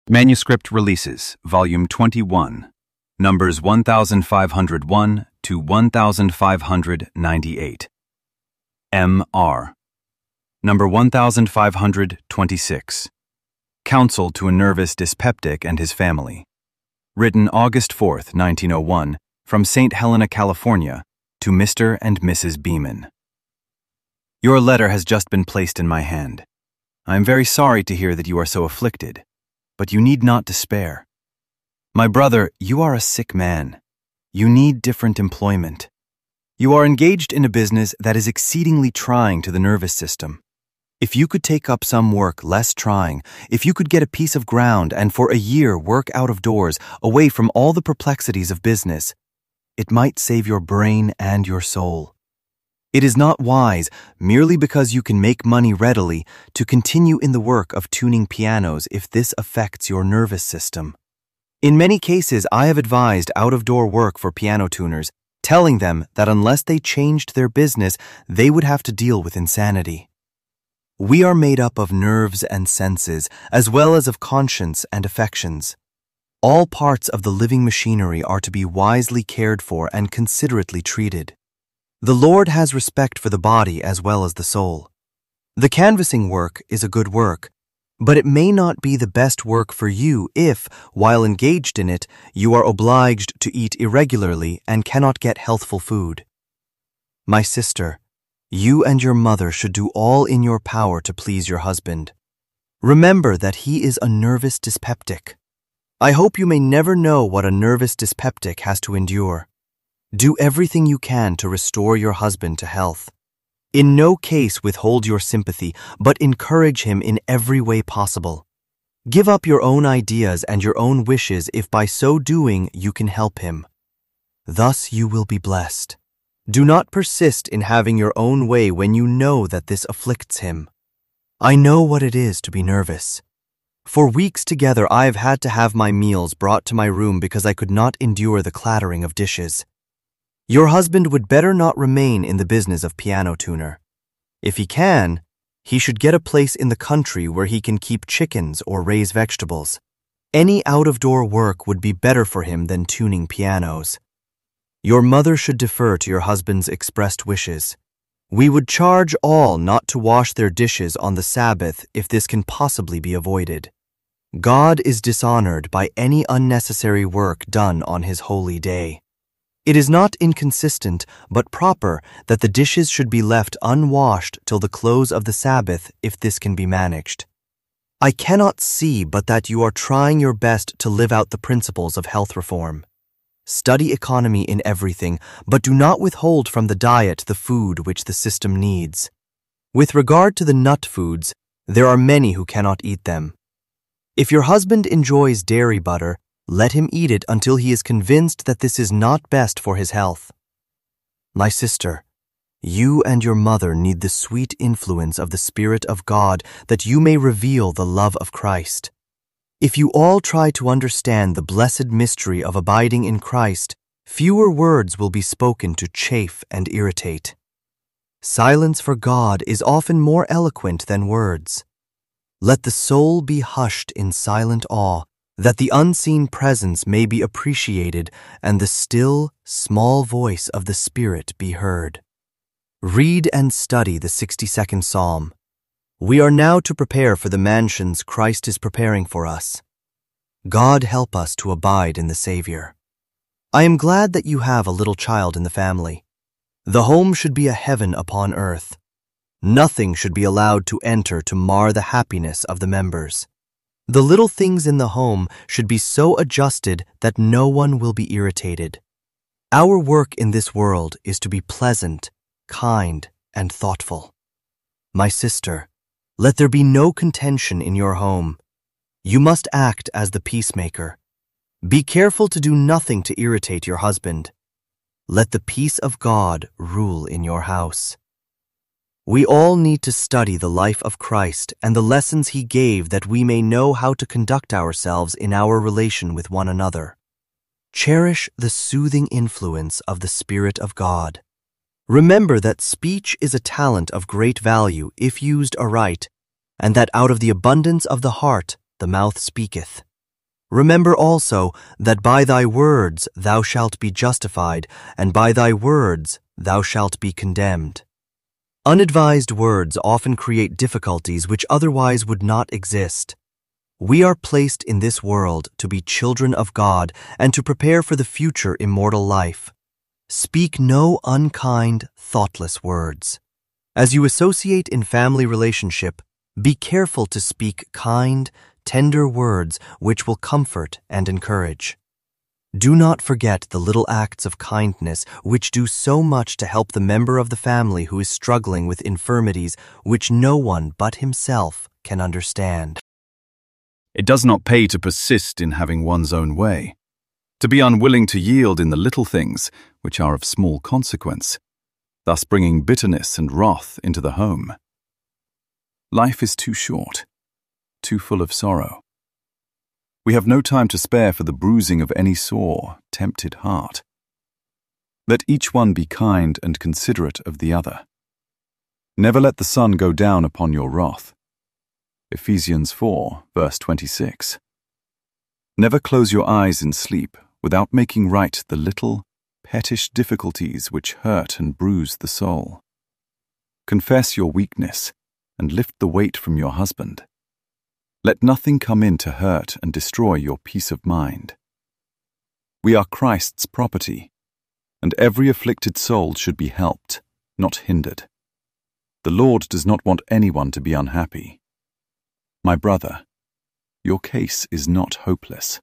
Manuscript Releases, Volume 21, numbers 1501 to 1598. M.R. Number 1526. Counsel to a Nervous Dyspeptic and His Family. Written August 4th, 1901, from St. Helena, California, to Mr. and Mrs. Beeman. Your letter has just been placed in my hand. I am very sorry to hear that you are so afflicted, but you need not despair. My brother, you are a sick man. You need different employment. You are engaged in a business that is exceedingly trying to the nervous system. If you could take up some work less trying, if you could get a piece of ground and for a year work out of doors, away from all the perplexities of business, it might save your brain and your soul. It is not wise, merely because you can make money readily, to continue in the work of tuning pianos if this affects your nervous system. In many cases, I have advised out-of-door work for piano tuners, telling them that unless they changed their business, they would have to deal with insanity. We are made up of nerves and senses, as well as of conscience and affections. All parts of the living machinery are to be wisely cared for and considerately treated. The Lord has respect for the body as well as the soul. The canvassing work is a good work, but it may not be the best work for you if, while engaged in it, you are obliged to eat irregularly and cannot get healthful food. My sister, you and your mother should do all in your power to please your husband. Remember that he is a nervous dyspeptic. I hope you may never know what a nervous dyspeptic has to endure. Do everything you can to restore your husband to health. In no case withhold your sympathy, but encourage him in every way possible. Give up your own ideas and your own wishes if by so doing you can help him. Thus you will be blessed. Do not persist in having your own way when you know that this afflicts him. I know what it is to be nervous. For weeks together I have had to have my meals brought to my room because I could not endure the clattering of dishes. Your husband would better not remain in the business of piano tuner. If he can, he should get a place in the country where he can keep chickens or raise vegetables. Any out-of-door work would be better for him than tuning pianos. Your mother should defer to your husband's expressed wishes. We would charge all not to wash their dishes on the Sabbath if this can possibly be avoided. God is dishonored by any unnecessary work done on his holy day. It is not inconsistent, but proper, that the dishes should be left unwashed till the close of the Sabbath if this can be managed. I cannot see but that you are trying your best to live out the principles of health reform. Study economy in everything, but do not withhold from the diet the food which the system needs. With regard to the nut foods, there are many who cannot eat them. If your husband enjoys dairy butter, let him eat it until he is convinced that this is not best for his health. My sister, you and your mother need the sweet influence of the Spirit of God that you may reveal the love of Christ. If you all try to understand the blessed mystery of abiding in Christ, fewer words will be spoken to chafe and irritate. Silence for God is often more eloquent than words. Let the soul be hushed in silent awe, that the unseen presence may be appreciated and the still, small voice of the Spirit be heard. Read and study the 62nd Psalm. We are now to prepare for the mansions Christ is preparing for us. God help us to abide in the Savior. I am glad that you have a little child in the family. The home should be a heaven upon earth. Nothing should be allowed to enter to mar the happiness of the members. The little things in the home should be so adjusted that no one will be irritated. Our work in this world is to be pleasant, kind, and thoughtful. My sister, let there be no contention in your home. You must act as the peacemaker. Be careful to do nothing to irritate your husband. Let the peace of God rule in your house. We all need to study the life of Christ and the lessons he gave that we may know how to conduct ourselves in our relation with one another. Cherish the soothing influence of the Spirit of God. Remember that speech is a talent of great value if used aright, and that out of the abundance of the heart the mouth speaketh. Remember also that by thy words thou shalt be justified, and by thy words thou shalt be condemned. Unadvised words often create difficulties which otherwise would not exist. We are placed in this world to be children of God and to prepare for the future immortal life. Speak no unkind, thoughtless words. As you associate in family relationship, be careful to speak kind, tender words which will comfort and encourage. Do not forget the little acts of kindness which do so much to help the member of the family who is struggling with infirmities which no one but himself can understand. It does not pay to persist in having one's own way, to be unwilling to yield in the little things which are of small consequence, thus bringing bitterness and wrath into the home. Life is too short, too full of sorrow. We have no time to spare for the bruising of any sore, tempted heart. Let each one be kind and considerate of the other. Never let the sun go down upon your wrath. Ephesians 4, verse 26. Never close your eyes in sleep without making right the little, pettish difficulties which hurt and bruise the soul. Confess your weakness and lift the weight from your husband. Let nothing come in to hurt and destroy your peace of mind. We are Christ's property, and every afflicted soul should be helped, not hindered. The Lord does not want anyone to be unhappy. My brother, your case is not hopeless.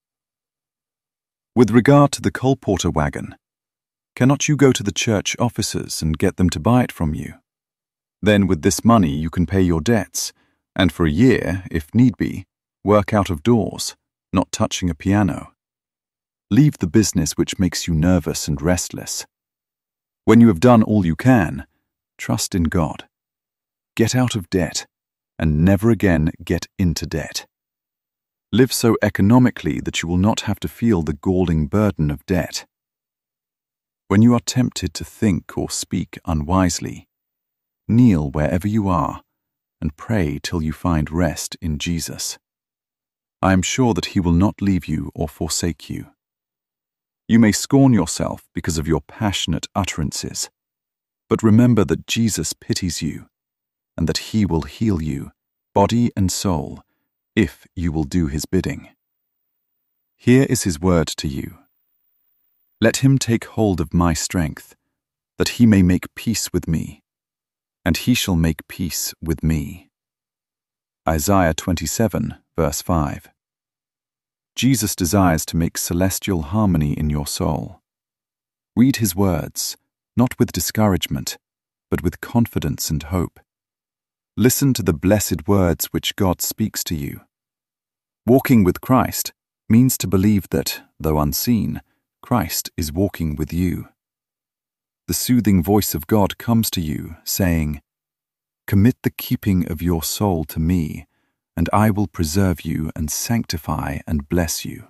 With regard to the colporteur wagon, cannot you go to the church officers and get them to buy it from you? Then with this money you can pay your debts, and for a year, if need be, work out of doors, not touching a piano. Leave the business which makes you nervous and restless. When you have done all you can, trust in God. Get out of debt, and never again get into debt. Live so economically that you will not have to feel the galling burden of debt. When you are tempted to think or speak unwisely, kneel wherever you are and pray till you find rest in Jesus. I am sure that He will not leave you or forsake you. You may scorn yourself because of your passionate utterances, but remember that Jesus pities you and that He will heal you, body and soul, if you will do His bidding. Here is His word to you. Let him take hold of my strength, that he may make peace with me, and he shall make peace with me. Isaiah 27, verse 5. Jesus desires to make celestial harmony in your soul. Read His words, not with discouragement, but with confidence and hope. Listen to the blessed words which God speaks to you. Walking with Christ means to believe that, though unseen, Christ is walking with you. The soothing voice of God comes to you, saying, "Commit the keeping of your soul to me, and I will preserve you and sanctify and bless you.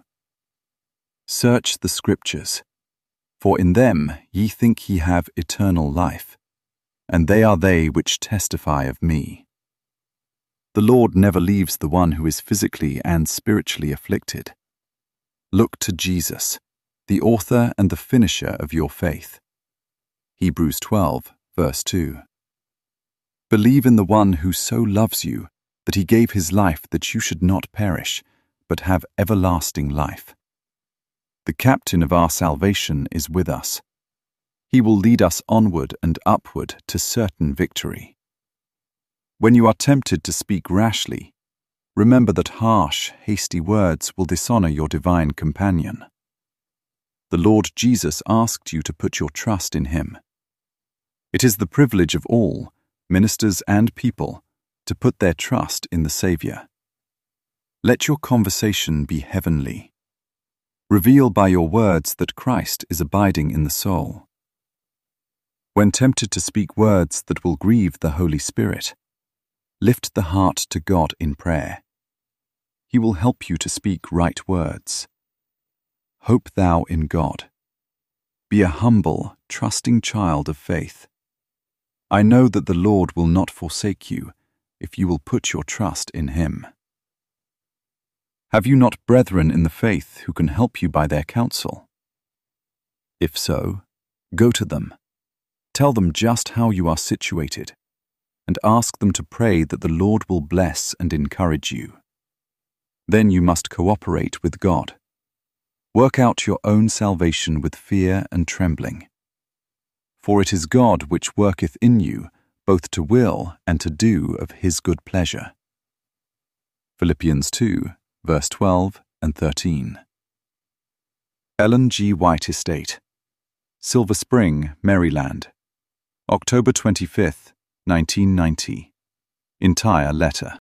Search the Scriptures, for in them ye think ye have eternal life, and they are they which testify of me." The Lord never leaves the one who is physically and spiritually afflicted. Look to Jesus, the author and the finisher of your faith. Hebrews 12, verse 2. Believe in the one who so loves you that He gave His life that you should not perish, but have everlasting life. The captain of our salvation is with us. He will lead us onward and upward to certain victory. When you are tempted to speak rashly, remember that harsh, hasty words will dishonor your divine companion. The Lord Jesus asked you to put your trust in Him. It is the privilege of all, ministers and people, to put their trust in the Savior. Let your conversation be heavenly. Reveal by your words that Christ is abiding in the soul. When tempted to speak words that will grieve the Holy Spirit, lift the heart to God in prayer. He will help you to speak right words. Hope thou in God. Be a humble, trusting child of faith. I know that the Lord will not forsake you if you will put your trust in Him. Have you not brethren in the faith who can help you by their counsel? If so, go to them. Tell them just how you are situated, and ask them to pray that the Lord will bless and encourage you. Then you must cooperate with God. Work out your own salvation with fear and trembling. For it is God which worketh in you, both to will and to do of his good pleasure. Philippians 2, verse 12 and 13. Ellen G. White Estate, Silver Spring, Maryland, October 25, 1990. Entire letter.